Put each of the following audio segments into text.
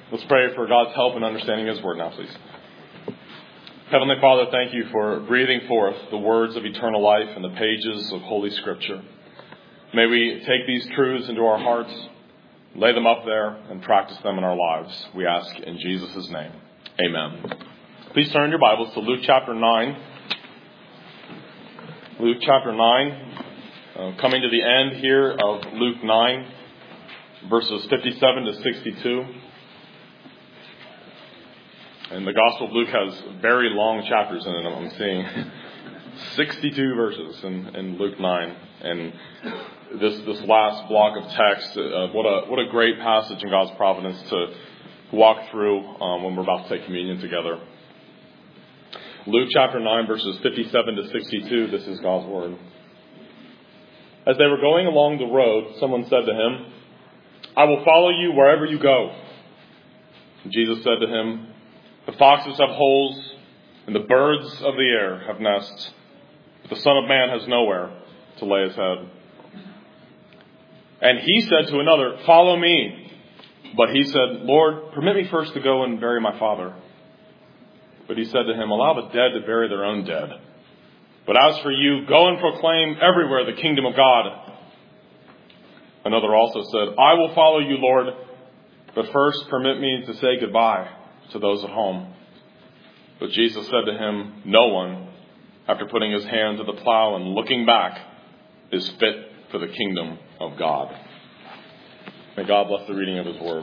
Let's pray for God's help in understanding His Word now, please. Heavenly Father, thank you for breathing forth the words of eternal life in the pages of Holy Scripture. May we take these truths into our hearts, lay them up there, and practice them in our lives. We ask in Jesus' name. Amen. Please turn your Bibles to Luke chapter 9. Luke chapter 9, coming to the end here of Luke 9, verses 57 to 62. And the Gospel of Luke has very long chapters in it. I'm seeing 62 verses in Luke 9. And this last block of text, what a great passage in God's providence to walk through when we're about to take communion together. Luke chapter 9, verses 57 to 62, this is God's Word. As they were going along the road, someone said to him, "I will follow you wherever you go." And Jesus said to him, "The foxes have holes, and the birds of the air have nests, but the Son of Man has nowhere to lay his head." And he said to another, "Follow me." But he said, "Lord, permit me first to go and bury my father." But he said to him, "Allow the dead to bury their own dead. But as for you, go and proclaim everywhere the kingdom of God." Another also said, "I will follow you, Lord, but first permit me to say goodbye to those at home." But Jesus said to him, "No one, after putting his hand to the plow and looking back, is fit for the kingdom of God." May God bless the reading of His Word.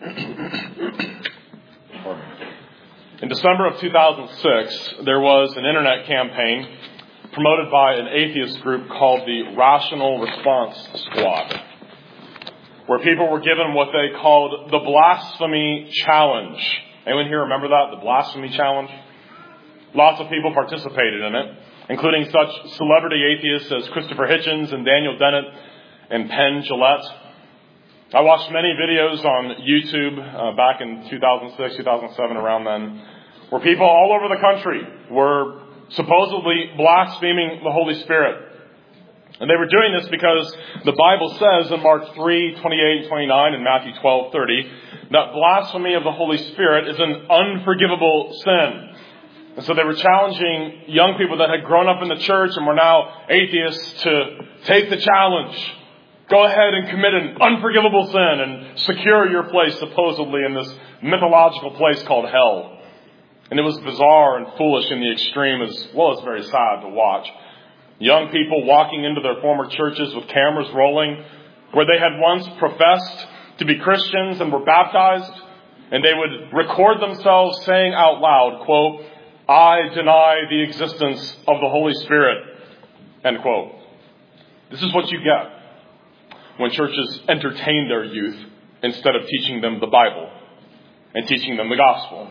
In December of 2006, there was an internet campaign promoted by an atheist group called the Rational Response Squad, where people were given what they called the Blasphemy Challenge. Anyone here remember that? The Blasphemy Challenge? Lots of people participated in it, including such celebrity atheists as Christopher Hitchens and Daniel Dennett and Penn Jillette. I watched many videos on YouTube back in 2006, 2007, around then, where people all over the country were supposedly blaspheming the Holy Spirit. And they were doing this because the Bible says in Mark 3:28 and 29 and Matthew 12:30 that blasphemy of the Holy Spirit is an unforgivable sin. And so they were challenging young people that had grown up in the church and were now atheists to take the challenge. Go ahead and commit an unforgivable sin and secure your place supposedly in this mythological place called hell. And it was bizarre and foolish in the extreme, as well as very sad to watch. Young people walking into their former churches with cameras rolling, where they had once professed to be Christians and were baptized, and they would record themselves saying out loud, quote, "I deny the existence of the Holy Spirit," end quote. This is what you get when churches entertain their youth instead of teaching them the Bible and teaching them the gospel.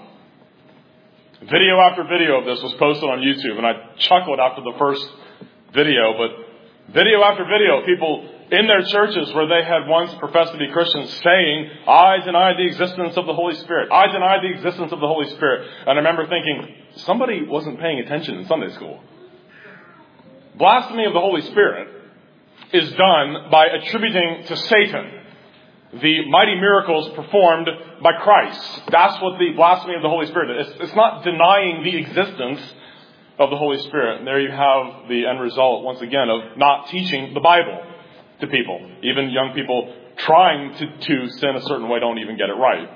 Video after video of this was posted on YouTube, and I chuckled after the first video, but video after video, people in their churches where they had once professed to be Christians saying, "I deny the existence of the Holy Spirit. I deny the existence of the Holy Spirit." And I remember thinking, somebody wasn't paying attention in Sunday school. Blasphemy of the Holy Spirit is done by attributing to Satan the mighty miracles performed by Christ. That's what the blasphemy of the Holy Spirit is. It's not denying the existence of the Holy Spirit. And there you have the end result, once again, of not teaching the Bible to people. Even young people trying to sin a certain way don't even get it right.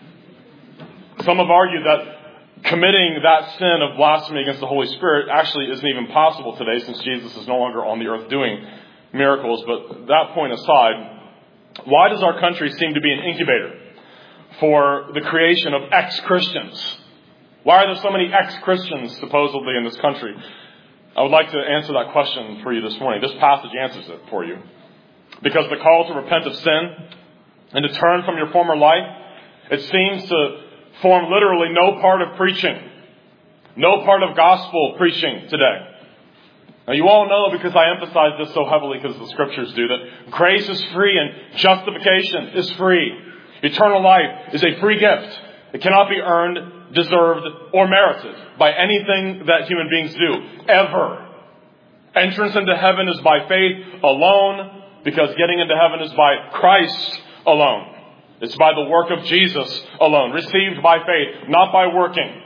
Some have argued that committing that sin of blasphemy against the Holy Spirit actually isn't even possible today, since Jesus is no longer on the earth doing miracles. But that point aside, why does our country seem to be an incubator for the creation of ex-Christians? Why are there so many ex-Christians supposedly in this country? I would like to answer that question for you this morning. This passage answers it for you. Because the call to repent of sin and to turn from your former life, it seems to form literally no part of preaching, no part of gospel preaching today. Now, you all know, because I emphasize this so heavily because the scriptures do, that grace is free and justification is free. Eternal life is a free gift. It cannot be earned, deserved, or merited by anything that human beings do, ever. Entrance into heaven is by faith alone, because getting into heaven is by Christ alone. It's by the work of Jesus alone, received by faith, not by working.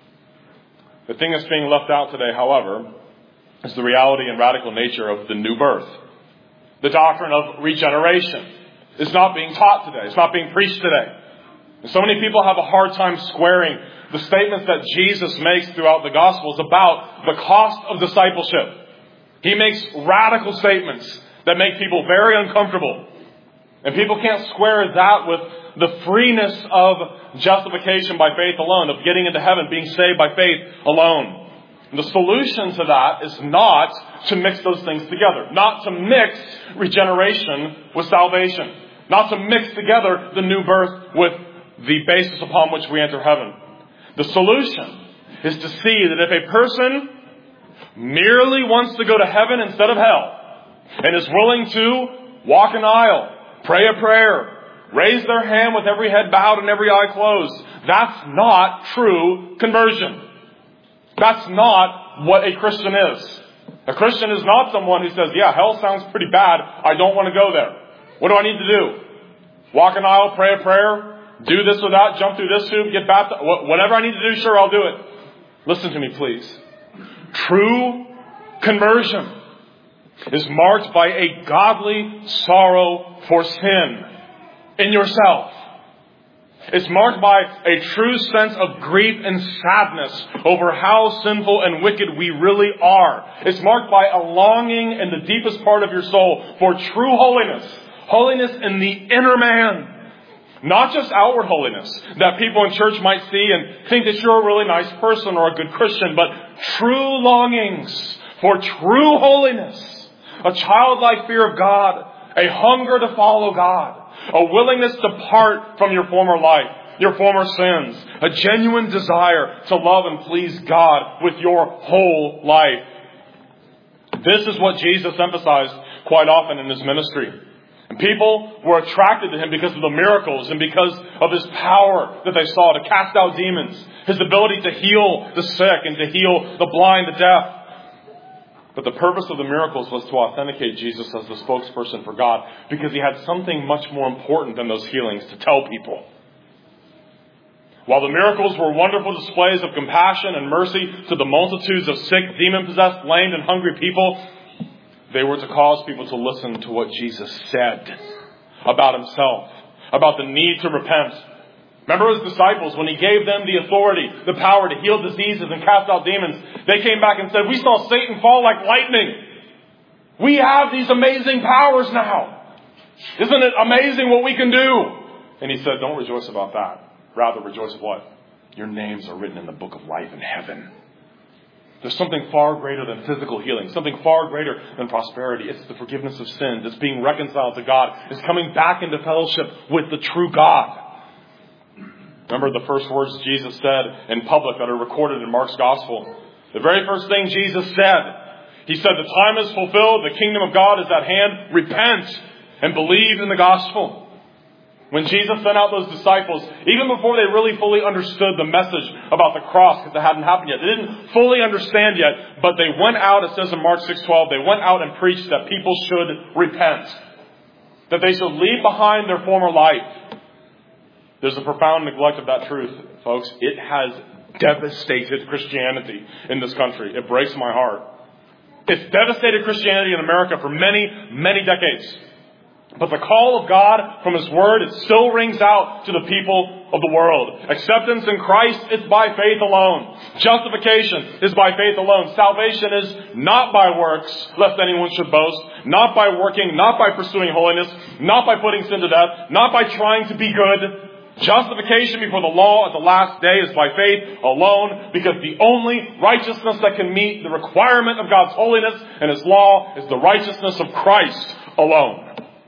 The thing that's being left out today, however, is the reality and radical nature of the new birth. The doctrine of regeneration is not being taught today. It's not being preached today. And so many people have a hard time squaring the statements that Jesus makes throughout the Gospels about the cost of discipleship. He makes radical statements that make people very uncomfortable. And people can't square that with the freeness of justification by faith alone, of getting into heaven, being saved by faith alone. And the solution to that is not to mix those things together. Not to mix regeneration with salvation. Not to mix together the new birth with the basis upon which we enter heaven. The solution is to see that if a person merely wants to go to heaven instead of hell, and is willing to walk an aisle, pray a prayer, raise their hand with every head bowed and every eye closed, that's not true conversion. That's not what a Christian is. A Christian is not someone who says, yeah, hell sounds pretty bad, I don't want to go there. What do I need to do? Walk an aisle, pray a prayer, do this or that, jump through this hoop, get baptized, whatever I need to do, sure, I'll do it. Listen to me, please. True conversion is marked by a godly sorrow for sin in yourself. It's marked by a true sense of grief and sadness over how sinful and wicked we really are. It's marked by a longing in the deepest part of your soul for true holiness. Holiness in the inner man. Not just outward holiness that people in church might see and think that you're a really nice person or a good Christian, but true longings for true holiness, a childlike fear of God, a hunger to follow God, a willingness to part from your former life, your former sins, a genuine desire to love and please God with your whole life. This is what Jesus emphasized quite often in his ministry. And people were attracted to him because of the miracles and because of his power that they saw to cast out demons, his ability to heal the sick and to heal the blind, the deaf. But the purpose of the miracles was to authenticate Jesus as the spokesperson for God, because he had something much more important than those healings to tell people. While the miracles were wonderful displays of compassion and mercy to the multitudes of sick, demon-possessed, lame, and hungry people, they were to cause people to listen to what Jesus said about himself, about the need to repent. Remember his disciples, when he gave them the authority, the power to heal diseases and cast out demons, they came back and said, we saw Satan fall like lightning. We have these amazing powers now. Isn't it amazing what we can do? And he said, don't rejoice about that. Rather rejoice of what? Your names are written in the book of life in heaven. There's something far greater than physical healing, something far greater than prosperity. It's the forgiveness of sins. It's being reconciled to God. It's coming back into fellowship with the true God. Remember the first words Jesus said in public that are recorded in Mark's Gospel. The very first thing Jesus said, he said, the time is fulfilled, the kingdom of God is at hand, repent and believe in the gospel. When Jesus sent out those disciples, even before they really fully understood the message about the cross, because it hadn't happened yet, they didn't fully understand yet, but they went out, it says in Mark 6:12, they went out and preached that people should repent, that they should leave behind their former life. There's a profound neglect of that truth, folks. It has devastated Christianity in this country. It breaks my heart. It's devastated Christianity in America for many, many decades. But the call of God from his word, it still rings out to the people of the world. Acceptance in Christ is by faith alone. Justification is by faith alone. Salvation is not by works, lest anyone should boast. Not by working, not by pursuing holiness, not by putting sin to death, not by trying to be good. Justification before the law at the last day is by faith alone, because the only righteousness that can meet the requirement of God's holiness and his law is the righteousness of Christ alone.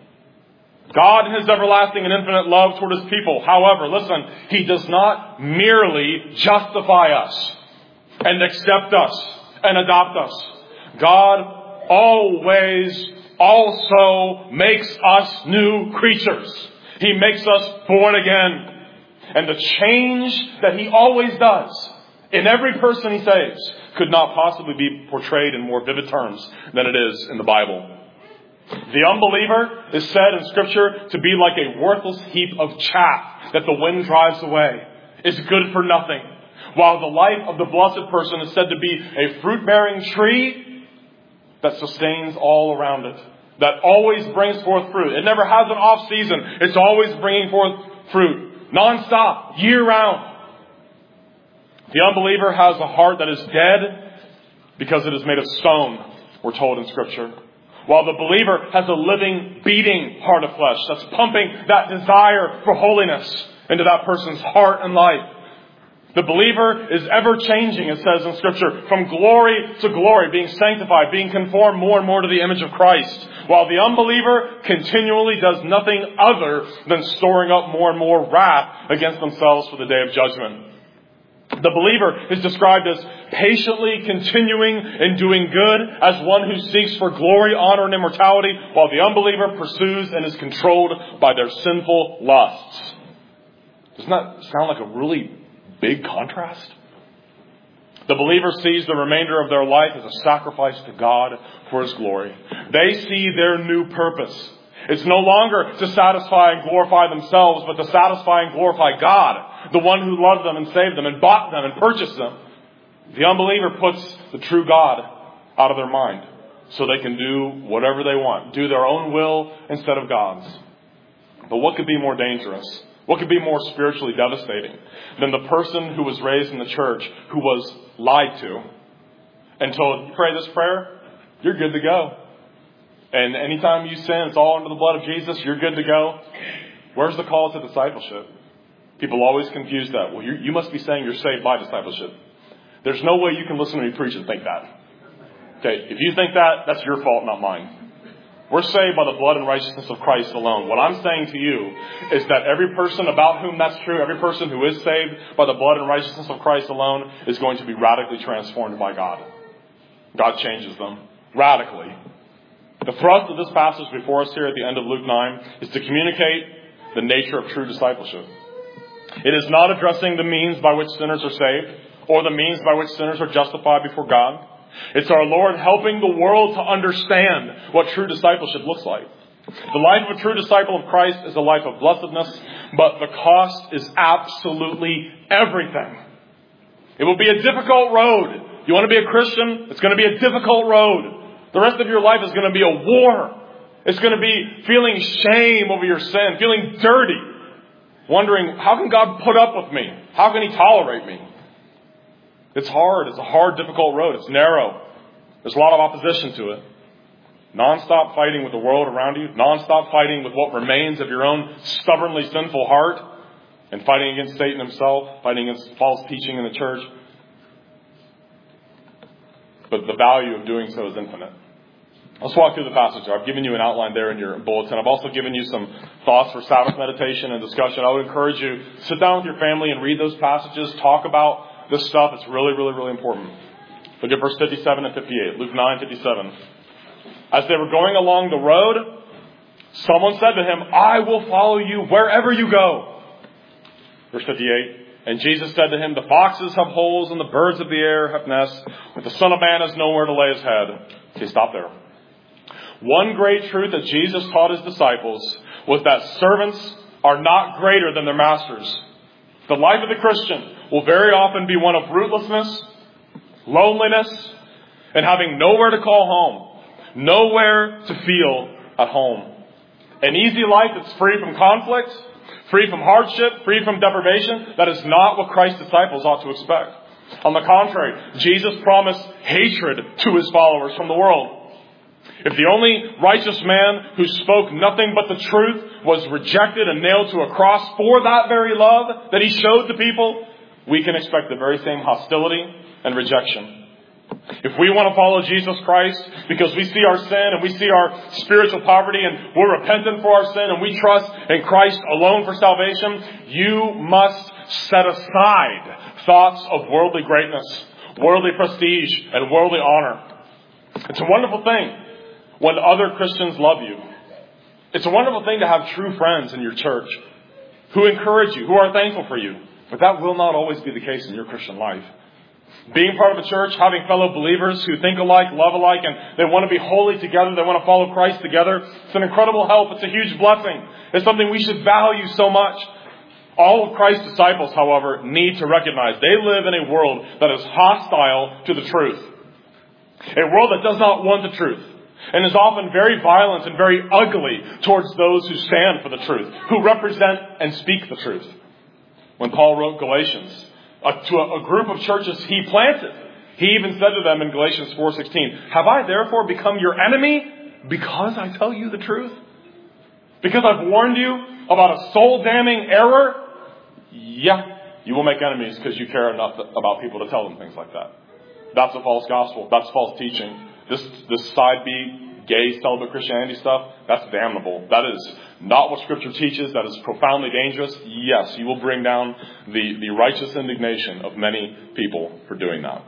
God in his everlasting and infinite love toward his people, however, listen, he does not merely justify us and accept us and adopt us. God always also makes us new creatures. He makes us born again. And the change that he always does in every person he saves could not possibly be portrayed in more vivid terms than it is in the Bible. The unbeliever is said in Scripture to be like a worthless heap of chaff that the wind drives away. It's good for nothing. While the life of the blessed person is said to be a fruit-bearing tree that sustains all around it, that always brings forth fruit. It never has an off season. It's always bringing forth fruit. Non-stop, year-round. The unbeliever has a heart that is dead because it is made of stone, we're told in Scripture. While the believer has a living, beating heart of flesh that's pumping that desire for holiness into that person's heart and life. The believer is ever changing, it says in Scripture, from glory to glory, being sanctified, being conformed more and more to the image of Christ. While the unbeliever continually does nothing other than storing up more and more wrath against themselves for the day of judgment. The believer is described as patiently continuing in doing good as one who seeks for glory, honor, and immortality, while the unbeliever pursues and is controlled by their sinful lusts. Doesn't that sound like a really big contrast? The believer sees the remainder of their life as a sacrifice to God for His glory. They see their new purpose. It's no longer to satisfy and glorify themselves, but to satisfy and glorify God, the one who loved them and saved them and bought them and purchased them. The unbeliever puts the true God out of their mind so they can do whatever they want, do their own will instead of God's. But what could be more dangerous? What could be more spiritually devastating than the person who was raised in the church who was lied to and told, you pray this prayer, you're good to go. And anytime you sin, it's all under the blood of Jesus, you're good to go. Where's the call to discipleship? People always confuse that. Well, you must be saying you're saved by discipleship. There's no way you can listen to me preach and think that. Okay, if you think that, that's your fault, not mine. We're saved by the blood and righteousness of Christ alone. What I'm saying to you is that every person about whom that's true, every person who is saved by the blood and righteousness of Christ alone is going to be radically transformed by God. God changes them radically. The thrust of this passage before us here at the end of Luke 9 is to communicate the nature of true discipleship. It is not addressing the means by which sinners are saved or the means by which sinners are justified before God. It's our Lord helping the world to understand what true discipleship looks like. The life of a true disciple of Christ is a life of blessedness, but the cost is absolutely everything. It will be a difficult road. You want to be a Christian? It's going to be a difficult road. The rest of your life is going to be a war. It's going to be feeling shame over your sin, feeling dirty, wondering, how can God put up with me? How can He tolerate me? It's hard. It's a hard, difficult road. It's narrow. There's a lot of opposition to it. Non-stop fighting with the world around you. Non-stop fighting with what remains of your own stubbornly sinful heart. And fighting against Satan himself. Fighting against false teaching in the church. But the value of doing so is infinite. Let's walk through the passage. I've given you an outline there in your bulletin. I've also given you some thoughts for Sabbath meditation and discussion. I would encourage you to sit down with your family and read those passages. Talk about this stuff. It's really, really, really important. Look at verse 57 and 58. Luke 9:57. As they were going along the road, someone said to Him, I will follow you wherever you go. Verse 58. And Jesus said to him, the foxes have holes and the birds of the air have nests, but the Son of Man has nowhere to lay His head. Okay, stop there. One great truth that Jesus taught His disciples was that servants are not greater than their masters. The life of the Christian will very often be one of rootlessness, loneliness, and having nowhere to call home, nowhere to feel at home. An easy life that's free from conflict, free from hardship, free from deprivation, that is not what Christ's disciples ought to expect. On the contrary, Jesus promised hatred to His followers from the world. If the only righteous man who spoke nothing but the truth was rejected and nailed to a cross for that very love that He showed to people, we can expect the very same hostility and rejection. If we want to follow Jesus Christ because we see our sin and we see our spiritual poverty and we're repentant for our sin and we trust in Christ alone for salvation, you must set aside thoughts of worldly greatness, worldly prestige, and worldly honor. It's a wonderful thing when other Christians love you. It's a wonderful thing to have true friends in your church who encourage you, who are thankful for you. But that will not always be the case in your Christian life. Being part of a church, having fellow believers who think alike, love alike, and they want to be holy together, they want to follow Christ together, it's an incredible help. It's a huge blessing. It's something we should value so much. All of Christ's disciples, however, need to recognize they live in a world that is hostile to the truth. A world that does not want the truth, and is often very violent and very ugly towards those who stand for the truth, who represent and speak the truth. When Paul wrote Galatians to a group of churches he planted, he even said to them in Galatians 4:16, "Have I therefore become your enemy because I tell you the truth? Because I've warned you about a soul-damning error?" Yeah, you will make enemies because you care enough about people to tell them things like that. That's a false gospel. That's false teaching. This side beat, gay, celibate Christianity stuff, that's damnable. That is not what Scripture teaches. That is profoundly dangerous. Yes, you will bring down the righteous indignation of many people for doing that.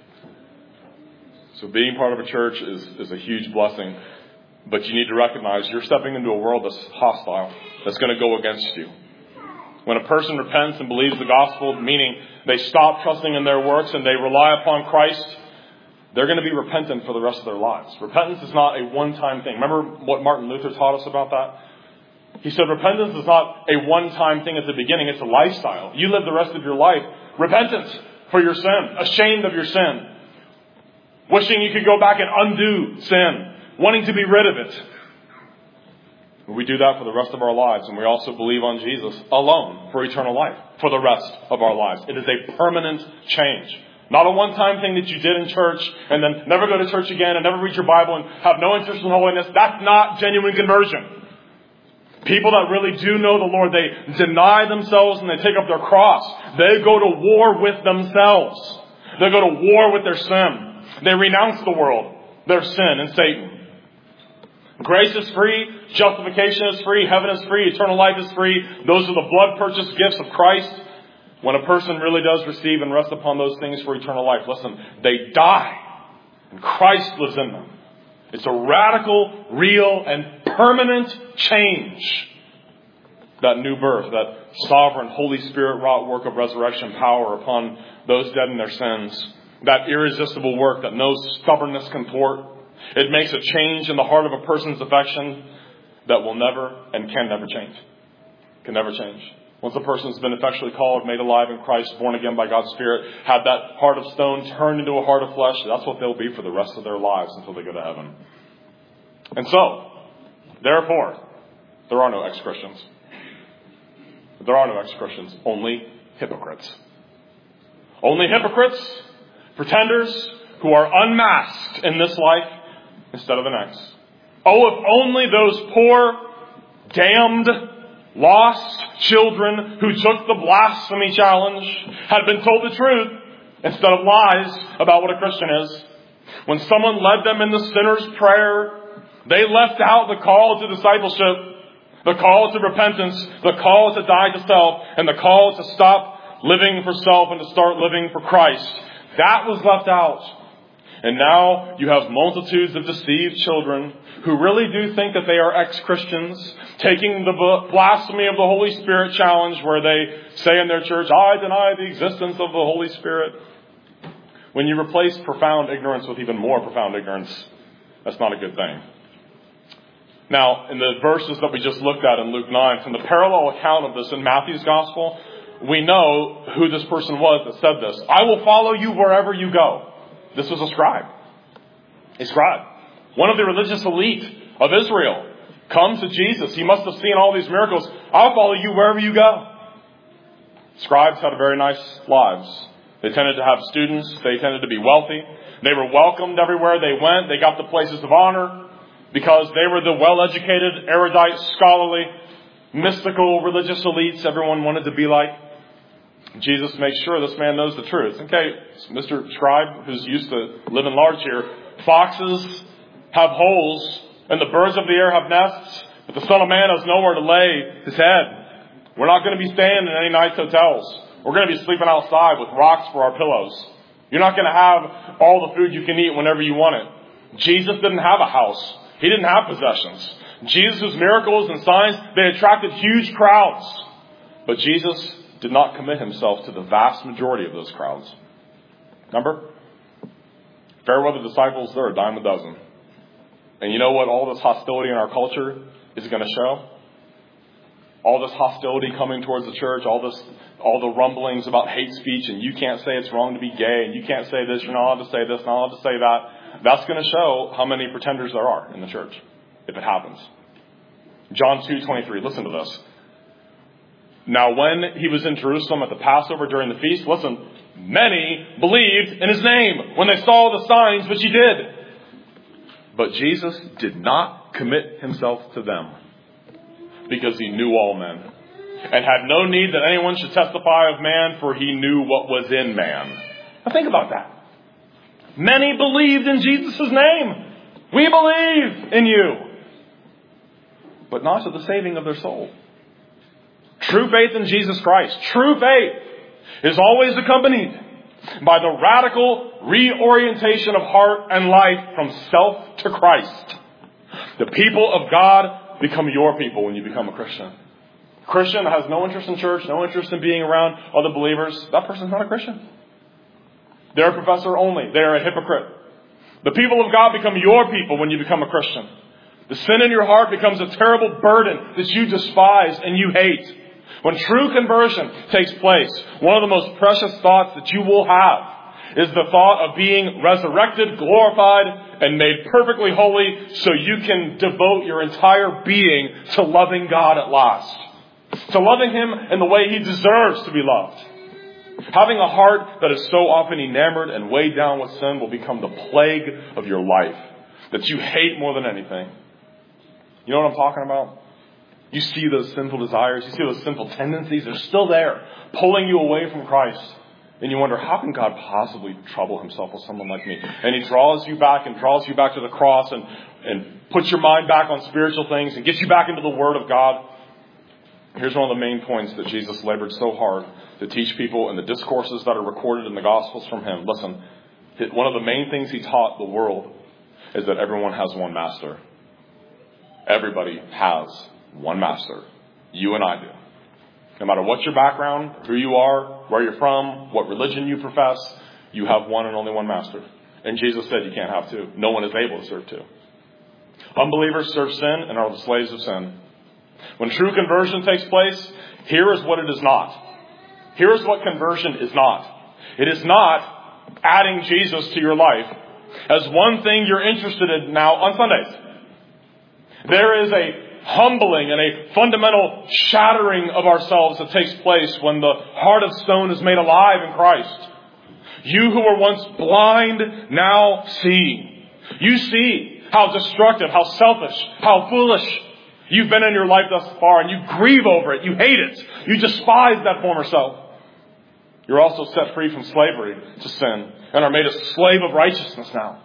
So being part of a church is a huge blessing. But you need to recognize you're stepping into a world that's hostile, that's going to go against you. When a person repents and believes the gospel, meaning they stop trusting in their works and they rely upon Christ, they're going to be repentant for the rest of their lives. Repentance is not a one-time thing. Remember what Martin Luther taught us about that? He said repentance is not a one-time thing at the beginning. It's a lifestyle. You live the rest of your life repentant for your sin, ashamed of your sin, wishing you could go back and undo sin, wanting to be rid of it. We do that for the rest of our lives, and we also believe on Jesus alone for eternal life for the rest of our lives. It is a permanent change. Not a one-time thing that you did in church and then never go to church again and never read your Bible and have no interest in holiness. That's not genuine conversion. People that really do know the Lord, they deny themselves and they take up their cross. They go to war with themselves. They go to war with their sin. They renounce the world, their sin, and Satan. Grace is free, justification is free, heaven is free, eternal life is free. Those are the blood-purchased gifts of Christ. When a person really does receive and rest upon those things for eternal life, listen, they die, and Christ lives in them. It's a radical, real, and permanent change. That new birth, that sovereign, Holy Spirit-wrought work of resurrection power upon those dead in their sins. That irresistible work that no stubbornness can thwart. It makes a change in the heart of a person's affection that will never and can never change. Can never change. Once a person's been effectually called, made alive in Christ, born again by God's Spirit, had that heart of stone turned into a heart of flesh, that's what they'll be for the rest of their lives until they go to heaven. And so, therefore, there are no ex-Christians. There are no ex-Christians, only hypocrites. Only hypocrites, pretenders, who are unmasked in this life instead of the next. Oh, if only those poor, damned, lost children who took the blasphemy challenge had been told the truth instead of lies about what a Christian is. When someone led them in the sinner's prayer, they left out the call to discipleship, the call to repentance, the call to die to self, and the call to stop living for self and to start living for Christ. That was left out. And now you have multitudes of deceived children who really do think that they are ex-Christians, taking the blasphemy of the Holy Spirit challenge where they say in their church, I deny the existence of the Holy Spirit. When you replace profound ignorance with even more profound ignorance, that's not a good thing. Now, in the verses that we just looked at in Luke 9, from the parallel account of this in Matthew's Gospel, we know who this person was that said this. I will follow you wherever you go. This was a scribe. A scribe. One of the religious elite of Israel comes to Jesus. He must have seen all these miracles. I'll follow you wherever you go. Scribes had very nice lives. They tended to have students. They tended to be wealthy. They were welcomed everywhere they went. They got the places of honor because they were the well-educated, erudite, scholarly, mystical, religious elites everyone wanted to be like. Jesus makes sure this man knows the truth. Okay, Mr. Scribe, who's used to living large here, foxes have holes and the birds of the air have nests, but the Son of Man has nowhere to lay his head. We're not going to be staying in any nice hotels. We're going to be sleeping outside with rocks for our pillows. You're not going to have all the food you can eat whenever you want it. Jesus didn't have a house. He didn't have possessions. Jesus' miracles and signs, they attracted huge crowds. But Jesus did not commit himself to the vast majority of those crowds. Remember? Fairweather disciples, they're a dime a dozen. And you know what all this hostility in our culture is going to show? All this hostility coming towards the church, all the rumblings about hate speech, and you can't say it's wrong to be gay, and you can't say this, you're not allowed to say this, not allowed to say that. That's going to show how many pretenders there are in the church, if it happens. John 2:23, listen to this. Now when he was in Jerusalem at the Passover during the feast, listen, many believed in his name when they saw the signs which he did. But Jesus did not commit himself to them, because he knew all men, and had no need that anyone should testify of man, for he knew what was in man. Now think about that. Many believed in Jesus' name. We believe in you. But not to the saving of their soul. True faith in Jesus Christ, true faith, is always accompanied by the radical reorientation of heart and life from self to Christ. The people of God become your people when you become a Christian. A Christian that has no interest in church, no interest in being around other believers, that person's not a Christian. They're a professor only. They're a hypocrite. The people of God become your people when you become a Christian. The sin in your heart becomes a terrible burden that you despise and you hate. When true conversion takes place, one of the most precious thoughts that you will have is the thought of being resurrected, glorified, and made perfectly holy so you can devote your entire being to loving God at last. To loving Him in the way He deserves to be loved. Having a heart that is so often enamored and weighed down with sin will become the plague of your life that you hate more than anything. You know what I'm talking about? You see those sinful desires, you see those sinful tendencies, they're still there, pulling you away from Christ. And you wonder, how can God possibly trouble Himself with someone like me? And He draws you back and draws you back to the cross and puts your mind back on spiritual things and gets you back into the Word of God. Here's one of the main points that Jesus labored so hard to teach people in the discourses that are recorded in the Gospels from Him. Listen, one of the main things He taught the world is that everyone has one master. Everybody has one master. You and I do. No matter what your background, who you are, where you're from, what religion you profess, you have one and only one master. And Jesus said you can't have two. No one is able to serve two. Unbelievers serve sin and are the slaves of sin. When true conversion takes place, here is what it is not. Here is what conversion is not. It is not adding Jesus to your life as one thing you're interested in now on Sundays. There is a humbling and a fundamental shattering of ourselves that takes place when the heart of stone is made alive in Christ. You who were once blind now see. You see how destructive, how selfish, how foolish you've been in your life thus far, and you grieve over it. You hate it. You despise that former self. You're also set free from slavery to sin and are made a slave of righteousness now.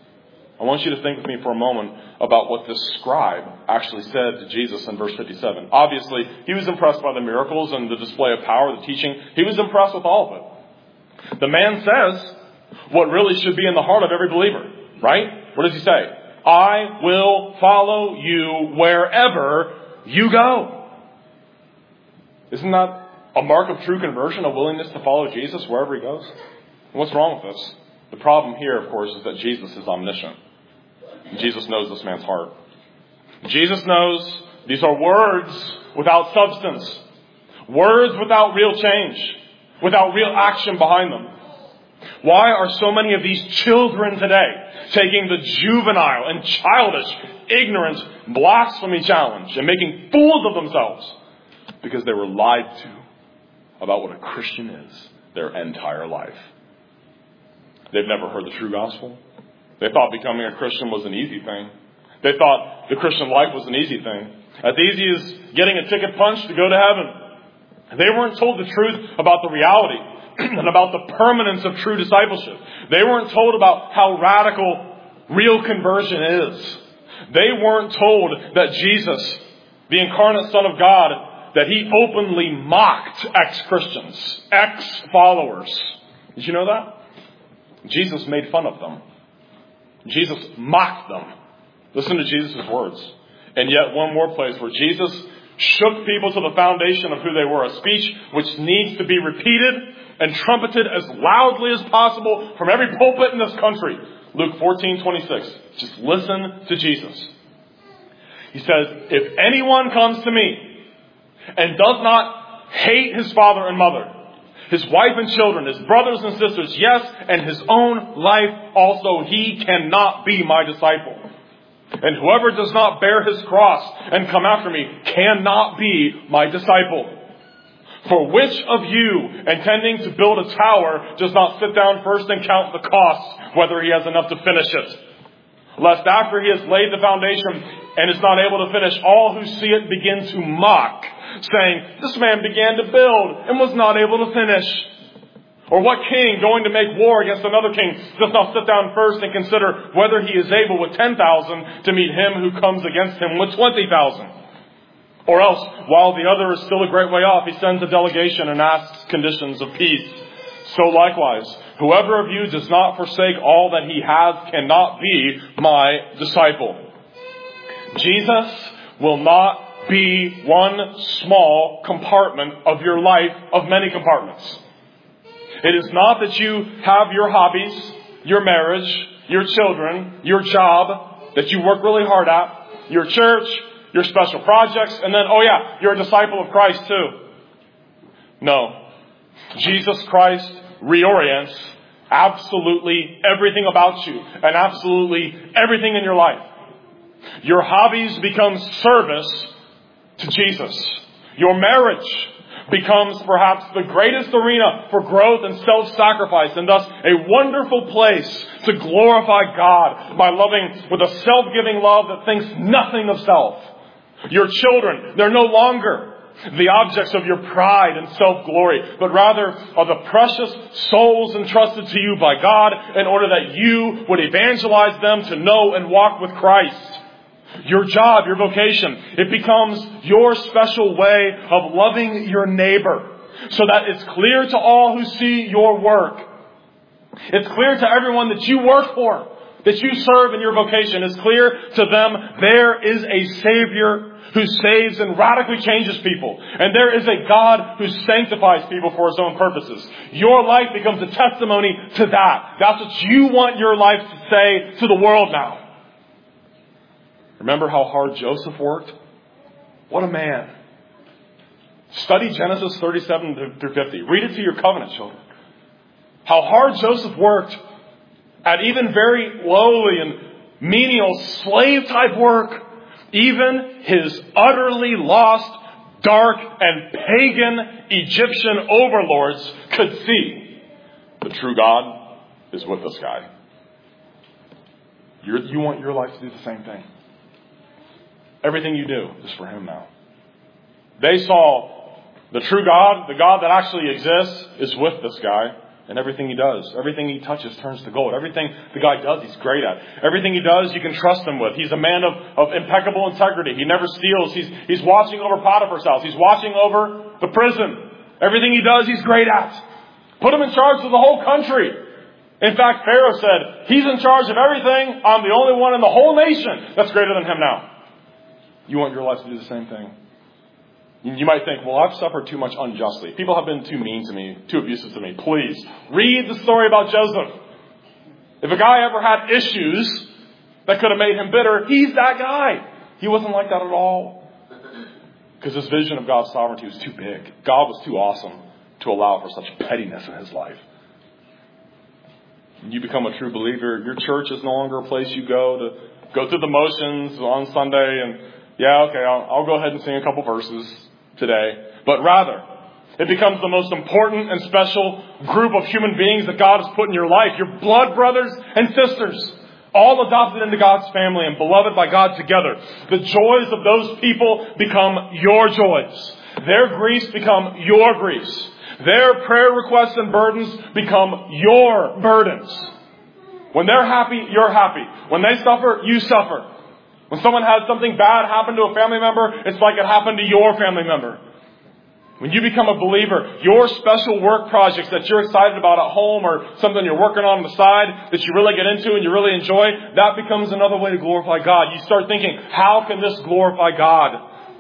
I want you to think with me for a moment about what this scribe actually said to Jesus in verse 57. Obviously, he was impressed by the miracles and the display of power, the teaching. He was impressed with all of it. The man says what really should be in the heart of every believer, right? What does he say? I will follow you wherever you go. Isn't that a mark of true conversion, a willingness to follow Jesus wherever He goes? And what's wrong with this? The problem here, of course, is that Jesus is omniscient. Jesus knows this man's heart. Jesus knows these are words without substance. Words without real change. Without real action behind them. Why are so many of these children today taking the juvenile and childish, ignorant, blasphemy challenge and making fools of themselves? Because they were lied to about what a Christian is their entire life. They've never heard the true gospel. They thought becoming a Christian was an easy thing. They thought the Christian life was an easy thing. As easy as getting a ticket punched to go to heaven. They weren't told the truth about the reality and about the permanence of true discipleship. They weren't told about how radical real conversion is. They weren't told that Jesus, the incarnate Son of God, that He openly mocked ex-Christians, ex-followers. Did you know that? Jesus made fun of them. Jesus mocked them. Listen to Jesus' words. And yet one more place where Jesus shook people to the foundation of who they were. A speech which needs to be repeated and trumpeted as loudly as possible from every pulpit in this country. Luke 14:26. Just listen to Jesus. He says, if anyone comes to me and does not hate his father and mother, his wife and children, his brothers and sisters, yes, and his own life also, he cannot be my disciple. And whoever does not bear his cross and come after me cannot be my disciple. For which of you, intending to build a tower, does not sit down first and count the cost, whether he has enough to finish it? Lest after he has laid the foundation and is not able to finish, all who see it begin to mock, saying, this man began to build and was not able to finish. Or what king going to make war against another king does not sit down first and consider whether he is able with 10,000 to meet him who comes against him with 20,000? Or else, while the other is still a great way off, he sends a delegation and asks conditions of peace. So likewise, whoever of you does not forsake all that he has cannot be my disciple. Jesus will not be one small compartment of your life of many compartments. It is not that you have your hobbies, your marriage, your children, your job that you work really hard at, your church, your special projects, and then, oh yeah, you're a disciple of Christ too. No. Jesus Christ reorients absolutely everything about you and absolutely everything in your life. Your hobbies become service to Jesus. Your marriage becomes perhaps the greatest arena for growth and self-sacrifice, and thus a wonderful place to glorify God by loving with a self-giving love that thinks nothing of self. Your children, they're no longer the objects of your pride and self-glory, but rather are the precious souls entrusted to you by God in order that you would evangelize them to know and walk with Christ. Your job, your vocation, it becomes your special way of loving your neighbor so that it's clear to all who see your work. It's clear to everyone that you work for, that you serve in your vocation. It's clear to them there is a Savior who saves and radically changes people. And there is a God who sanctifies people for His own purposes. Your life becomes a testimony to that. That's what you want your life to say to the world now. Remember how hard Joseph worked? What a man. Study Genesis 37 through 50. Read it to your covenant children. How hard Joseph worked at even very lowly and menial slave type work. Even his utterly lost, dark, and pagan Egyptian overlords could see the true God is with this guy. You want your life to do the same thing. Everything you do is for Him now. They saw the true God, the God that actually exists, is with this guy. And everything he does, everything he touches turns to gold. Everything the guy does, he's great at. Everything he does, you can trust him with. He's a man of impeccable integrity. He never steals. He's watching over Potiphar's house. He's watching over the prison. Everything he does, he's great at. Put him in charge of the whole country. In fact, Pharaoh said, he's in charge of everything. I'm the only one in the whole nation that's greater than him now. You want your life to do the same thing. You might think, well, I've suffered too much unjustly. People have been too mean to me, too abusive to me. Please, read the story about Joseph. If a guy ever had issues that could have made him bitter, he's that guy. He wasn't like that at all. Because his vision of God's sovereignty was too big. God was too awesome to allow for such pettiness in his life. When you become a true believer, your church is no longer a place you go through the motions on Sunday and, yeah, okay, I'll go ahead and sing a couple verses today. But rather, it becomes the most important and special group of human beings that God has put in your life. Your blood brothers and sisters, all adopted into God's family and beloved by God together. The joys of those people become your joys. Their griefs become your griefs. Their prayer requests and burdens become your burdens. When they're happy, you're happy. When they suffer, you suffer. When someone has something bad happen to a family member, it's like it happened to your family member. When you become a believer, your special work projects that you're excited about at home or something you're working on the side that you really get into and you really enjoy, that becomes another way to glorify God. You start thinking, how can this glorify God?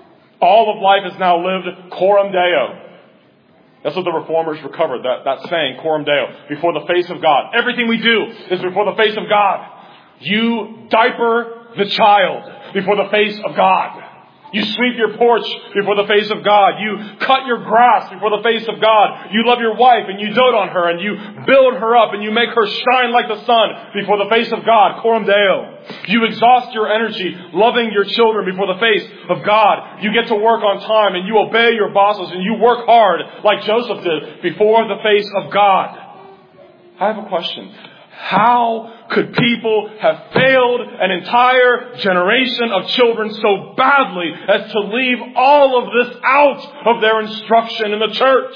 All of life is now lived coram Deo. That's what the Reformers recovered, that saying, coram Deo, before the face of God. Everything we do is before the face of God. You diaper the child before the face of God. You sweep your porch before the face of God. You cut your grass before the face of God. You love your wife and you dote on her and you build her up and you make her shine like the sun before the face of God. Coram Deo. You exhaust your energy loving your children before the face of God. You get to work on time and you obey your bosses and you work hard like Joseph did before the face of God. I have a question. How could people have failed an entire generation of children so badly as to leave all of this out of their instruction in the church?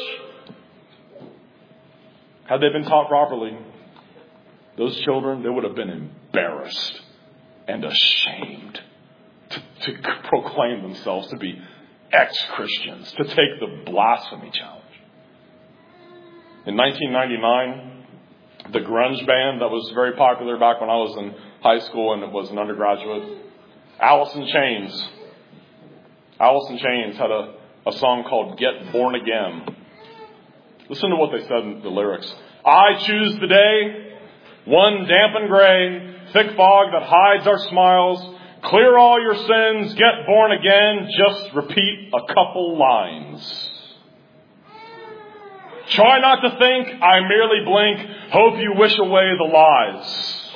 Had they been taught properly, those children, they would have been embarrassed and ashamed to proclaim themselves to be ex-Christians, to take the blasphemy challenge. In 1999, the grunge band that was very popular back when I was in high school and was an undergraduate, Alice in Chains. Alice in Chains had a song called Get Born Again. Listen to what they said in the lyrics. I choose the day, one damp and gray, thick fog that hides our smiles. Clear all your sins, get born again, just repeat a couple lines. Try not to think, I merely blink, hope you wish away the lies.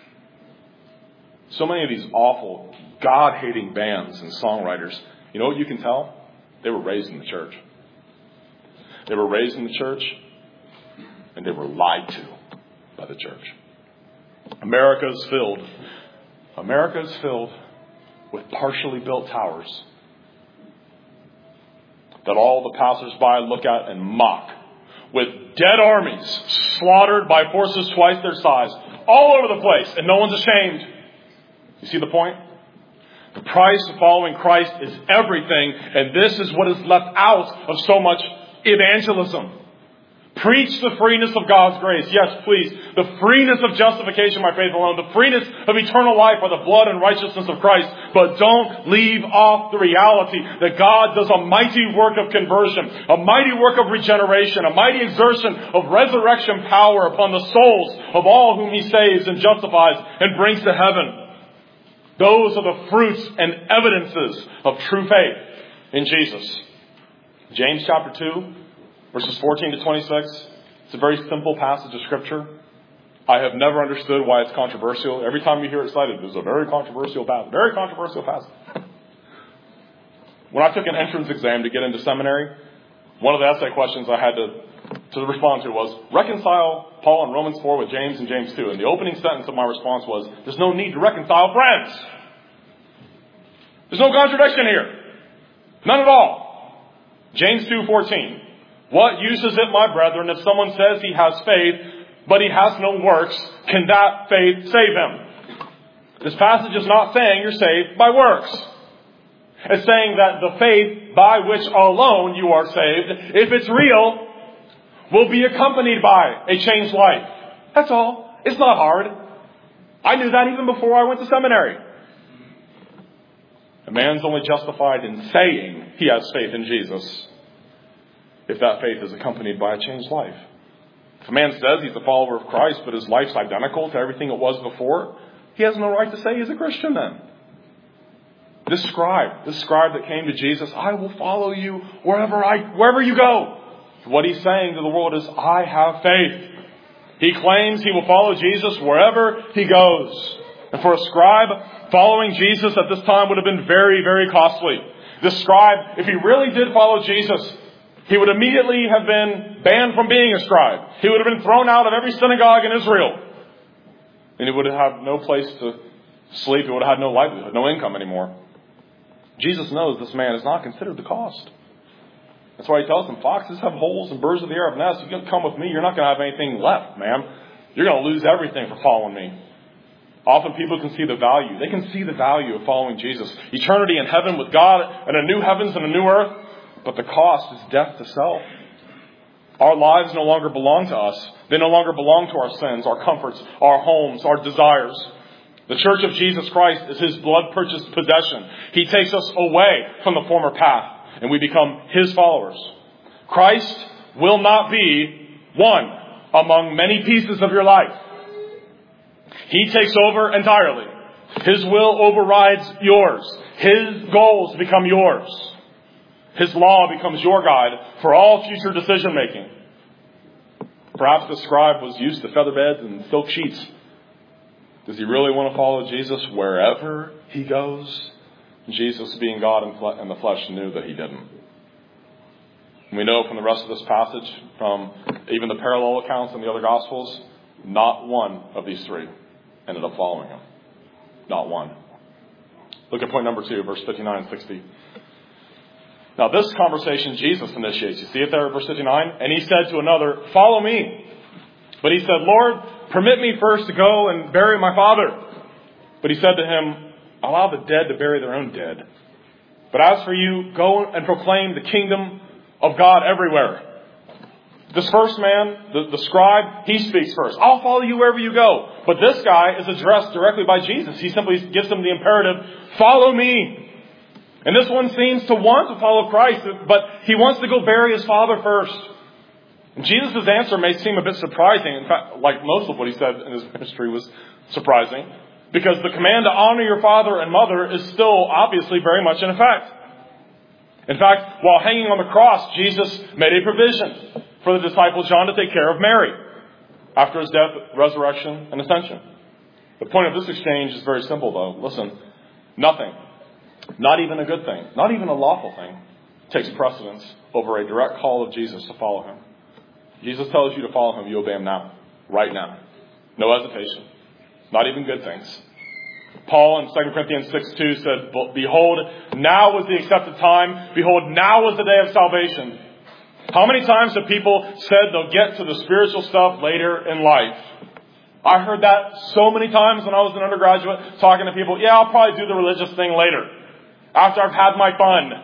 So many of these awful, God-hating bands and songwriters, you know what you can tell? They were raised in the church. They were raised in the church, and they were lied to by the church. America is filled with partially built towers that all the passersby look at and mock, with dead armies slaughtered by forces twice their size, all over the place, and no one's ashamed. You see the point? The price of following Christ is everything, and this is what is left out of so much evangelism. Preach the freeness of God's grace. Yes, please. The freeness of justification by faith alone. The freeness of eternal life by the blood and righteousness of Christ. But don't leave off the reality that God does a mighty work of conversion, a mighty work of regeneration, a mighty exertion of resurrection power upon the souls of all whom He saves and justifies and brings to heaven. Those are the fruits and evidences of true faith in Jesus. James chapter 2. Verses 14 to 26, it's a very simple passage of Scripture. I have never understood why it's controversial. Every time you hear it cited, there's a very controversial passage. Very controversial passage. When I took an entrance exam to get into seminary, one of the essay questions I had to respond to was, reconcile Paul in Romans 4 with James and James 2. And the opening sentence of my response was, there's no need to reconcile friends. There's no contradiction here. None at all. James 2:14. What use is it, my brethren, if someone says he has faith, but he has no works? Can that faith save him? This passage is not saying you're saved by works. It's saying that the faith by which alone you are saved, if it's real, will be accompanied by a changed life. That's all. It's not hard. I knew that even before I went to seminary. A man's only justified in saying he has faith in Jesus if that faith is accompanied by a changed life. If a man says he's a follower of Christ, but his life's identical to everything it was before, he has no right to say he's a Christian then. This scribe that came to Jesus, I will follow you wherever you go. What he's saying to the world is, I have faith. He claims he will follow Jesus wherever he goes. And for a scribe, following Jesus at this time would have been very, very costly. This scribe, if he really did follow Jesus, he would immediately have been banned from being a scribe. He would have been thrown out of every synagogue in Israel. And he would have no place to sleep. He would have had no livelihood, no income anymore. Jesus knows this man is not considered the cost. That's why he tells them, foxes have holes and birds of the air have nests. You can come with me, you're not going to have anything left, ma'am. You're going to lose everything for following me. Often people can see the value. They can see the value of following Jesus. Eternity in heaven with God and a new heavens and a new earth. But the cost is death to self. Our lives no longer belong to us. They no longer belong to our sins, our comforts, our homes, our desires. The church of Jesus Christ is His blood-purchased possession. He takes us away from the former path, and we become His followers. Christ will not be one among many pieces of your life. He takes over entirely. His will overrides yours. His goals become yours. His law becomes your guide for all future decision making. Perhaps the scribe was used to feather beds and silk sheets. Does he really want to follow Jesus wherever he goes? Jesus, being God in the flesh, knew that he didn't. And we know from the rest of this passage, from even the parallel accounts in the other Gospels, not one of these three ended up following him. Not one. Look at point number 2, verse 59 and 60. Now this conversation Jesus initiates. You see it there at verse 59? And he said to another, "Follow me." But he said, "Lord, permit me first to go and bury my father." But he said to him, "Allow the dead to bury their own dead. But as for you, go and proclaim the kingdom of God everywhere." This first man, the scribe, he speaks first. "I'll follow you wherever you go." But this guy is addressed directly by Jesus. He simply gives him the imperative, "Follow me." And this one seems to want to follow Christ, but he wants to go bury his father first. And Jesus' answer may seem a bit surprising. In fact, like most of what he said in his ministry was surprising, because the command to honor your father and mother is still obviously very much in effect. In fact, while hanging on the cross, Jesus made a provision for the disciple John to take care of Mary after his death, resurrection, and ascension. The point of this exchange is very simple, though. Listen, nothing, not even a good thing, not even a lawful thing, takes precedence over a direct call of Jesus to follow him. Jesus tells you to follow him, you obey him now, right now. No hesitation, not even good things. Paul in 2 Corinthians 6:2 said, "Behold, now is the accepted time. Behold, now is the day of salvation." How many times have people said they'll get to the spiritual stuff later in life? I heard that so many times when I was an undergraduate, talking to people. "Yeah, I'll probably do the religious thing later, after I've had my fun."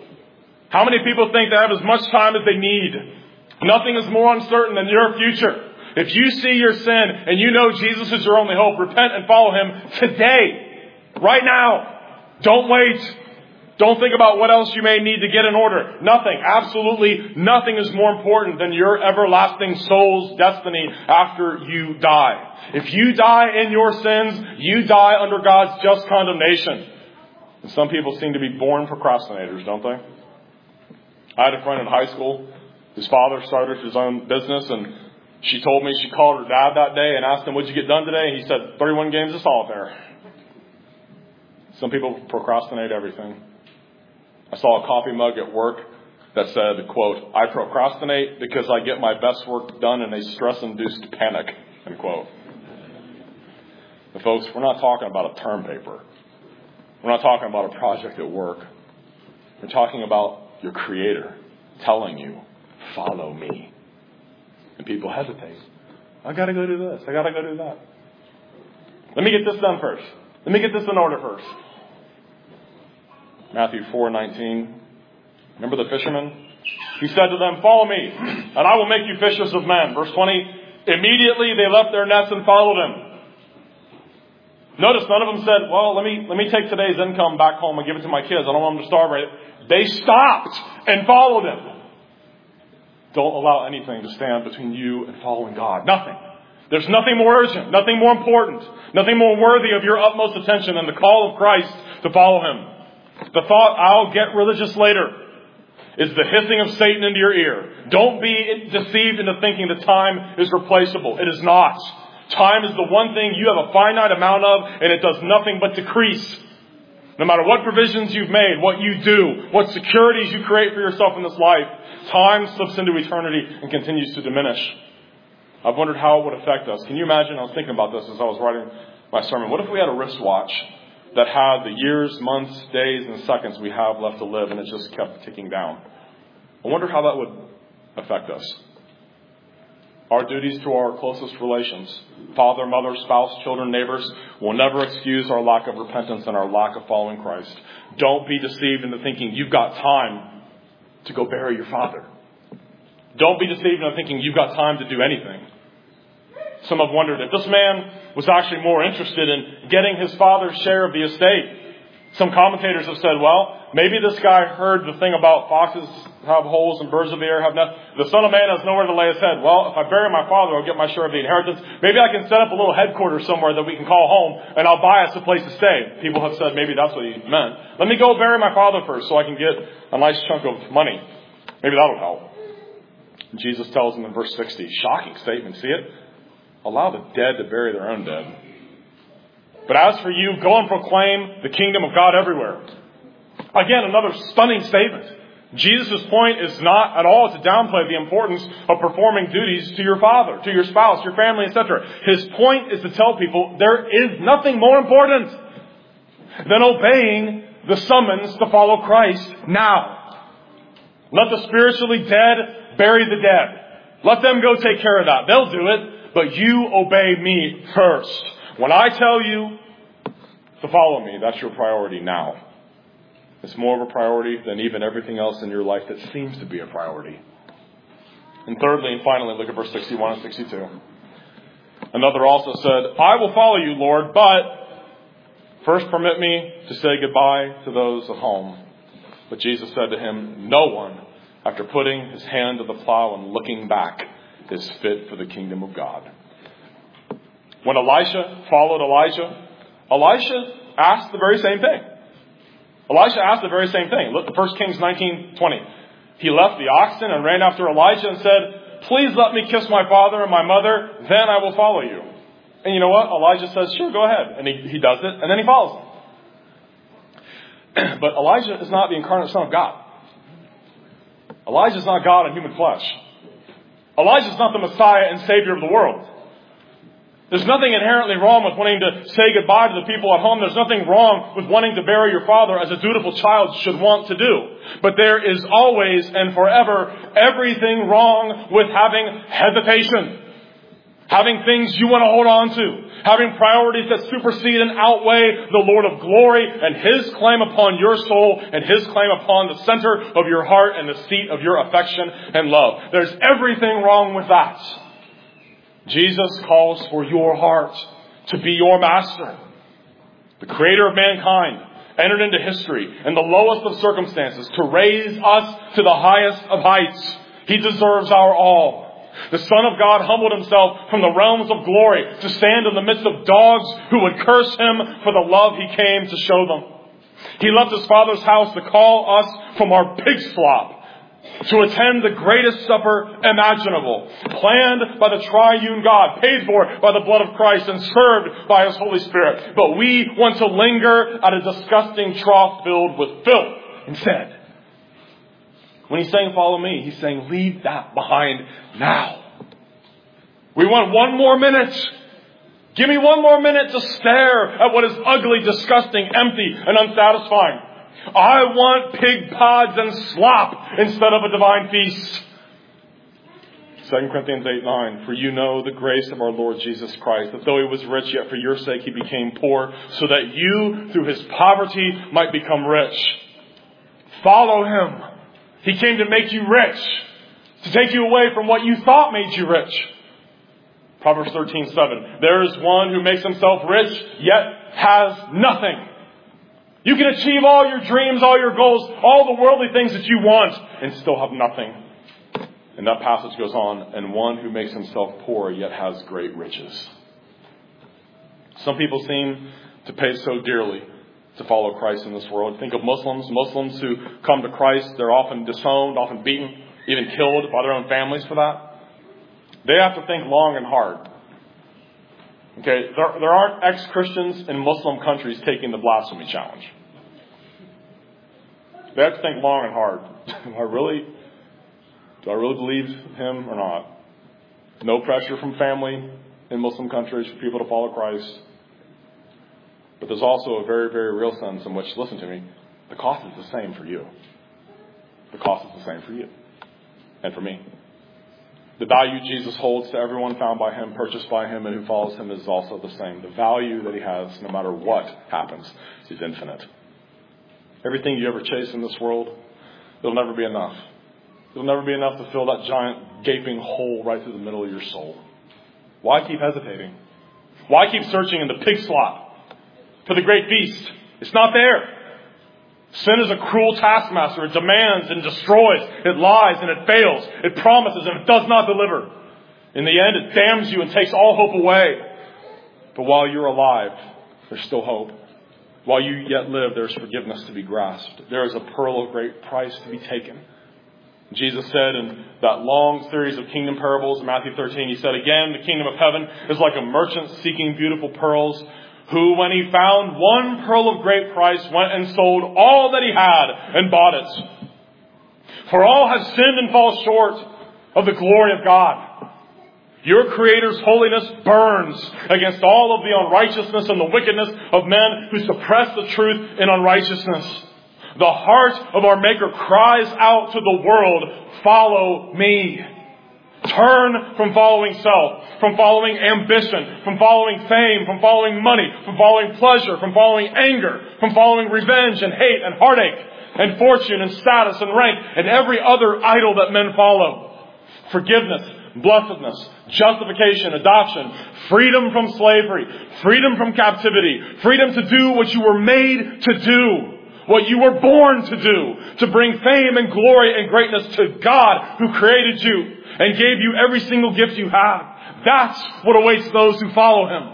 How many people think they have as much time as they need? Nothing is more uncertain than your future. If you see your sin and you know Jesus is your only hope, repent and follow him today, right now. Don't wait. Don't think about what else you may need to get in order. Nothing, absolutely nothing is more important than your everlasting soul's destiny after you die. If you die in your sins, you die under God's just condemnation. And some people seem to be born procrastinators, don't they? I had a friend in high school. His father started his own business, and she told me she called her dad that day and asked him, "What'd you get done today?" And he said, 31 games of solitaire. Some people procrastinate everything. I saw a coffee mug at work that said, quote, "I procrastinate because I get my best work done in a stress-induced panic," end quote. But folks, we're not talking about a term paper. We're not talking about a project at work. We're talking about your Creator telling you, "Follow me." And people hesitate. "I got to go do this. I got to go do that. Let me get this done first. Let me get this in order first." Matthew 4:19. Remember the fisherman? He said to them, "Follow me, and I will make you fishers of men." Verse 20. Immediately they left their nets and followed him. Notice none of them said, "Well, let me take today's income back home and give it to my kids. I don't want them to starve." Right? They stopped and followed him. Don't allow anything to stand between you and following God. Nothing. There's nothing more urgent, nothing more important, nothing more worthy of your utmost attention than the call of Christ to follow him. The thought, "I'll get religious later," is the hissing of Satan into your ear. Don't be deceived into thinking that time is replaceable. It is not. Time is the one thing you have a finite amount of, and it does nothing but decrease. No matter what provisions you've made, what you do, what securities you create for yourself in this life, time slips into eternity and continues to diminish. I've wondered how it would affect us. Can you imagine? I was thinking about this as I was writing my sermon. What if we had a wristwatch that had the years, months, days, and seconds we have left to live, and it just kept ticking down? I wonder how that would affect us. Our duties to our closest relations, father, mother, spouse, children, neighbors, will never excuse our lack of repentance and our lack of following Christ. Don't be deceived into thinking you've got time to go bury your father. Don't be deceived into thinking you've got time to do anything. Some have wondered if this man was actually more interested in getting his father's share of the estate. Some commentators have said, well, maybe this guy heard the thing about foxes have holes and birds of the air have nothing. The Son of Man has nowhere to lay his head. Well, if I bury my father, I'll get my share of the inheritance. Maybe I can set up a little headquarters somewhere that we can call home, and I'll buy us a place to stay. People have said maybe that's what he meant. Let me go bury my father first so I can get a nice chunk of money. Maybe that'll help. And Jesus tells him in verse 60, shocking statement, see it? Allow the dead to bury their own dead. But as for you, go and proclaim the kingdom of God everywhere. Again, another stunning statement. Jesus' point is not at all to downplay the importance of performing duties to your father, to your spouse, your family, etc. His point is to tell people there is nothing more important than obeying the summons to follow Christ now. Let the spiritually dead bury the dead. Let them go take care of that. They'll do it, but you obey me first. When I tell you to follow me, that's your priority now. It's more of a priority than even everything else in your life that seems to be a priority. And thirdly and finally, look at verse 61 and 62. Another also said, I will follow you, Lord, but first permit me to say goodbye to those at home. But Jesus said to him, no one, after putting his hand to the plow and looking back, is fit for the kingdom of God. When Elisha followed Elijah, Elisha asked the very same thing. Elisha asked the very same thing. Look at 1 Kings 19:20. He left the oxen and ran after Elijah and said, please let me kiss my father and my mother, then I will follow you. And you know what? Elijah says, sure, go ahead. And he does it, and then he follows him. But Elijah is not the incarnate Son of God. Elijah is not God in human flesh. Elijah is not the Messiah and Savior of the world. There's nothing inherently wrong with wanting to say goodbye to the people at home. There's nothing wrong with wanting to bury your father as a dutiful child should want to do. But there is always and forever everything wrong with having hesitation. Having things you want to hold on to. Having priorities that supersede and outweigh the Lord of glory and His claim upon your soul and His claim upon the center of your heart and the seat of your affection and love. There's everything wrong with that. Jesus calls for your heart to be your master. The creator of mankind entered into history in the lowest of circumstances to raise us to the highest of heights. He deserves our all. The Son of God humbled Himself from the realms of glory to stand in the midst of dogs who would curse Him for the love He came to show them. He left His Father's house to call us from our pig slop to attend the greatest supper imaginable, planned by the triune God, paid for by the blood of Christ, and served by His Holy Spirit. But we want to linger at a disgusting trough filled with filth instead. When He's saying, follow me, He's saying, leave that behind now. We want one more minute. Give me one more minute to stare at what is ugly, disgusting, empty, and unsatisfying. I want pig pods and slop instead of a divine feast. 2 Corinthians 8:9. For you know the grace of our Lord Jesus Christ, that though He was rich, yet for your sake He became poor, so that you, through His poverty, might become rich. Follow Him. He came to make you rich, to take you away from what you thought made you rich. Proverbs 13:7. There is one who makes himself rich, yet has nothing. You can achieve all your dreams, all your goals, all the worldly things that you want, and still have nothing. And that passage goes on, and one who makes himself poor yet has great riches. Some people seem to pay so dearly to follow Christ in this world. Think of Muslims. Muslims who come to Christ, they're often disowned, often beaten, even killed by their own families for that. They have to think long and hard. Okay, there aren't ex-Christians in Muslim countries taking the blasphemy challenge. They have to think long and hard. Do I really believe Him or not? No pressure from family in Muslim countries for people to follow Christ. But there's also a very, very real sense in which, listen to me, the cost is the same for you. The cost is the same for you and for me. The value Jesus holds to everyone found by Him, purchased by Him, and who follows Him is also the same. The value that He has, no matter what happens, is infinite. Everything you ever chase in this world, it'll never be enough. It'll never be enough to fill that giant gaping hole right through the middle of your soul. Why keep hesitating? Why keep searching in the pig slop for the great feast? It's not there. Sin is a cruel taskmaster. It demands and destroys. It lies and it fails. It promises and it does not deliver. In the end, it damns you and takes all hope away. But while you're alive, there's still hope. While you yet live, there's forgiveness to be grasped. There is a pearl of great price to be taken. Jesus said in that long series of kingdom parables in Matthew 13, He said, again, the kingdom of heaven is like a merchant seeking beautiful pearls, who, when he found one pearl of great price, went and sold all that he had and bought it. For all have sinned and fall short of the glory of God. Your Creator's holiness burns against all of the unrighteousness and the wickedness of men who suppress the truth in unrighteousness. The heart of our Maker cries out to the world, follow me. Turn from following self, from following ambition, from following fame, from following money, from following pleasure, from following anger, from following revenge and hate and heartache and fortune and status and rank and every other idol that men follow. Forgiveness, blessedness, justification, adoption, freedom from slavery, freedom from captivity, freedom to do what you were made to do. What you were born to do, to bring fame and glory and greatness to God who created you and gave you every single gift you have. That's what awaits those who follow Him.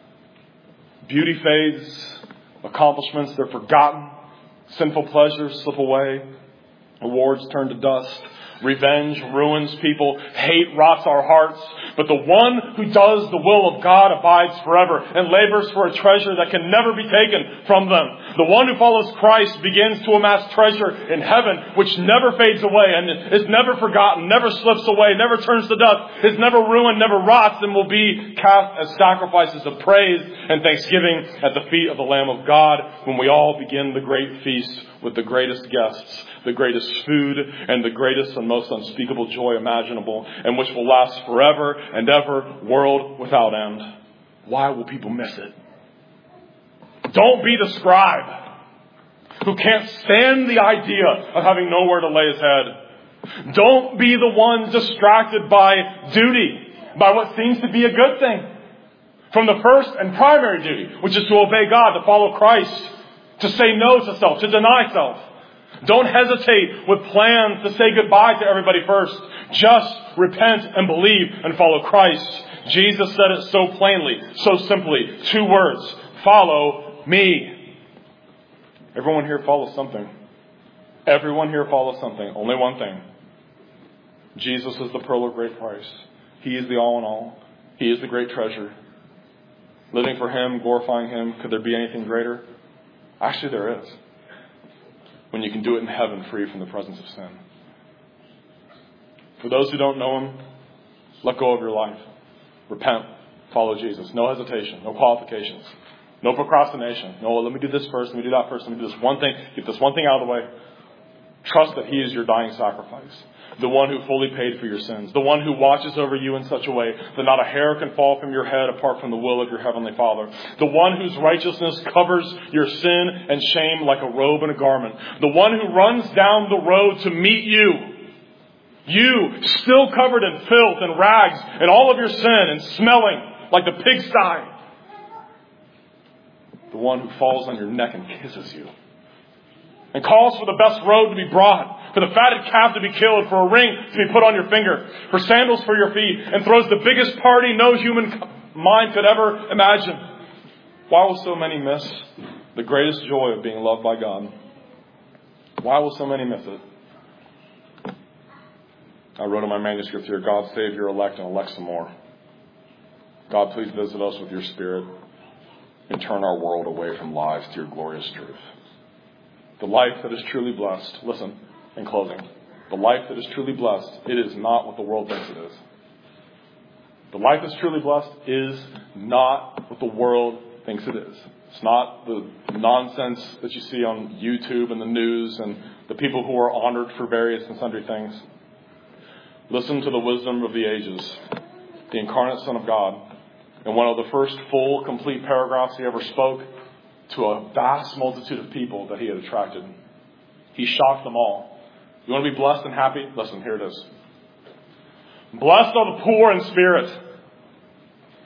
Beauty fades, accomplishments, they're forgotten, sinful pleasures slip away, awards turn to dust, revenge ruins people, hate rots our hearts, but the one who does the will of God abides forever and labors for a treasure that can never be taken from them. The one who follows Christ begins to amass treasure in heaven, which never fades away and is never forgotten, never slips away, never turns to dust, is never ruined, never rots, and will be cast as sacrifices of praise and thanksgiving at the feet of the Lamb of God when we all begin the great feast with the greatest guests, the greatest food, and the greatest and most unspeakable joy imaginable, and which will last forever and ever, world without end. Why will people miss it? Don't be the scribe who can't stand the idea of having nowhere to lay his head. Don't be the one distracted by duty, by what seems to be a good thing, from the first and primary duty, which is to obey God, to follow Christ, to say no to self, to deny self. Don't hesitate with plans to say goodbye to everybody first. Just repent and believe and follow Christ. Jesus said it so plainly, so simply. 2 words. Follow me. Everyone here follows something. Everyone here follows something. Only one thing. Jesus is the pearl of great price. He is the all in all. He is the great treasure. Living for Him, glorifying Him. Could there be anything greater? Actually, there is. When you can do it in heaven free from the presence of sin. For those who don't know Him, let go of your life. Repent. Follow Jesus. No hesitation. No qualifications. No procrastination. No, let me do this first. Let me do that first. Let me do this one thing. Get this one thing out of the way. Trust that He is your dying sacrifice. The one who fully paid for your sins. The one who watches over you in such a way that not a hair can fall from your head apart from the will of your heavenly Father. The one whose righteousness covers your sin and shame like a robe and a garment. The one who runs down the road to meet you. You, still covered in filth and rags and all of your sin and smelling like the pigsty. The one who falls on your neck and kisses you. And calls for the best robe to be brought, for the fatted calf to be killed, for a ring to be put on your finger, for sandals for your feet, and throws the biggest party no human mind could ever imagine. Why will so many miss the greatest joy of being loved by God? Why will so many miss it? I wrote in my manuscript here, God save your elect and elect some more. God, please visit us with your Spirit and turn our world away from lies to your glorious truth. The life that is truly blessed, listen, in closing, the life that is truly blessed, it is not what the world thinks it is. The life that's truly blessed is not what the world thinks it is. It's not the nonsense that you see on YouTube and the news and the people who are honored for various and sundry things. Listen to the wisdom of the ages, the incarnate Son of God, in one of the first full, complete paragraphs He ever spoke, to a vast multitude of people that He had attracted. He shocked them all. You want to be blessed and happy? Listen, here it is. Blessed are the poor in spirit,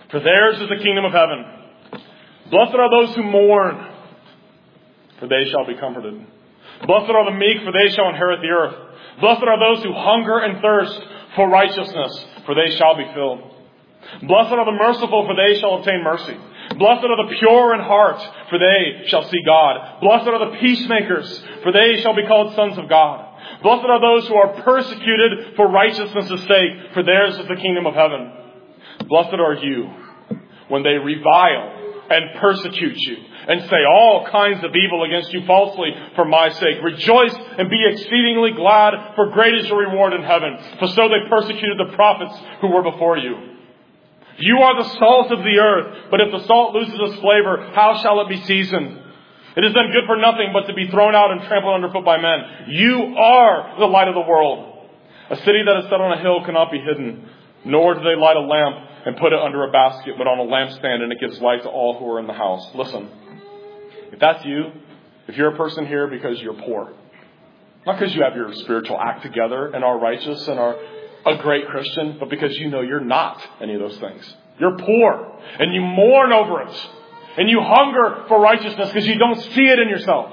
for theirs is the kingdom of heaven. Blessed are those who mourn, for they shall be comforted. Blessed are the meek, for they shall inherit the earth. Blessed are those who hunger and thirst for righteousness, for they shall be filled. Blessed are the merciful, for they shall obtain mercy. Blessed are the pure in heart, for they shall see God. Blessed are the peacemakers, for they shall be called sons of God. Blessed are those who are persecuted for righteousness' sake, for theirs is the kingdom of heaven. Blessed are you when they revile and persecute you and say all kinds of evil against you falsely for my sake. Rejoice and be exceedingly glad, for great is your reward in heaven. For so they persecuted the prophets who were before you. You are the salt of the earth, but if the salt loses its flavor, how shall it be seasoned? It is then good for nothing but to be thrown out and trampled underfoot by men. You are the light of the world. A city that is set on a hill cannot be hidden, nor do they light a lamp and put it under a basket, but on a lampstand, and it gives light to all who are in the house. Listen, if that's you, if you're a person here because you're poor, not because you have your spiritual act together and are righteous and are a great Christian, but because you know you're not any of those things. You're poor, and you mourn over it, and you hunger for righteousness because you don't see it in yourself.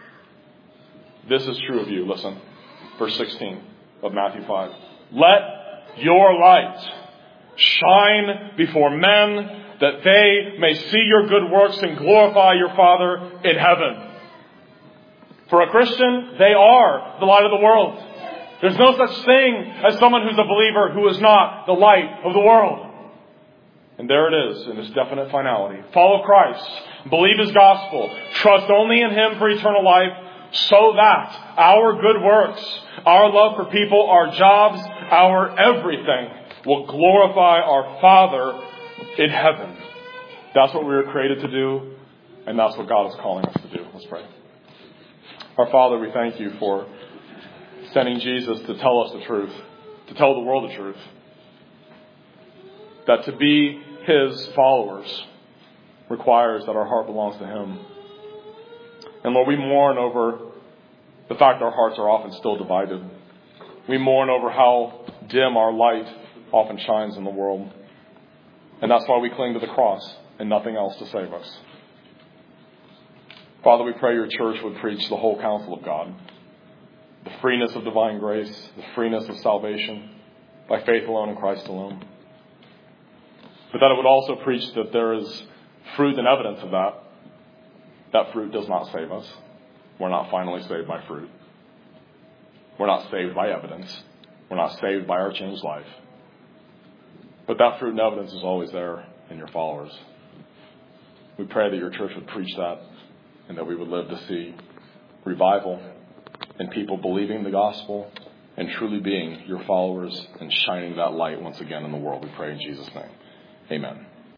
This is true of you. Listen, verse 16 of Matthew 5. Let your light shine before men, that they may see your good works and glorify your Father in heaven. For a Christian, they are the light of the world. There's no such thing as someone who's a believer who is not the light of the world. And there it is in its definite finality. Follow Christ. Believe His gospel. Trust only in Him for eternal life, so that our good works, our love for people, our jobs, our everything will glorify our Father in heaven. That's what we were created to do, and that's what God is calling us to do. Let's pray. Our Father, we thank you for sending Jesus to tell us the truth, to tell the world the truth. That to be His followers requires that our heart belongs to Him. And Lord, we mourn over the fact our hearts are often still divided. We mourn over how dim our light often shines in the world. And that's why we cling to the cross and nothing else to save us. Father, we pray your church would preach the whole counsel of God. The freeness of divine grace, the freeness of salvation by faith alone in Christ alone. But that it would also preach that there is fruit and evidence of that. That fruit does not save us. We're not finally saved by fruit. We're not saved by evidence. We're not saved by our changed life. But that fruit and evidence is always there in your followers. We pray that your church would preach that and that we would live to see revival and people believing the gospel and truly being your followers and shining that light once again in the world. We pray in Jesus' name. Amen.